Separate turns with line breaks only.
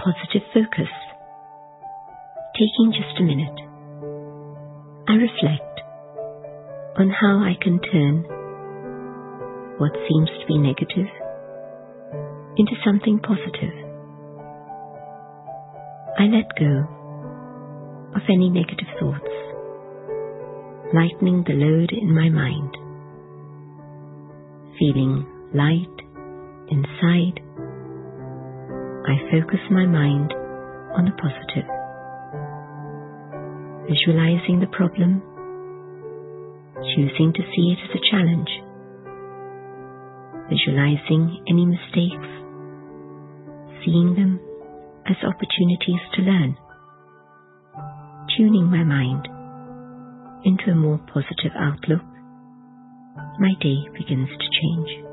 positive focus. Taking just a minute, I reflect on how I can turn what seems to be negative into something positive. I let go of any negative thoughts, lightening the load in my mind, feeling light inside. I focus my mind on the positive, visualizing the problem, choosing to see it as a challenge, visualizing any mistakes, seeing them as opportunities to learn, tuning my mind into a more positive outlook. My day begins to change.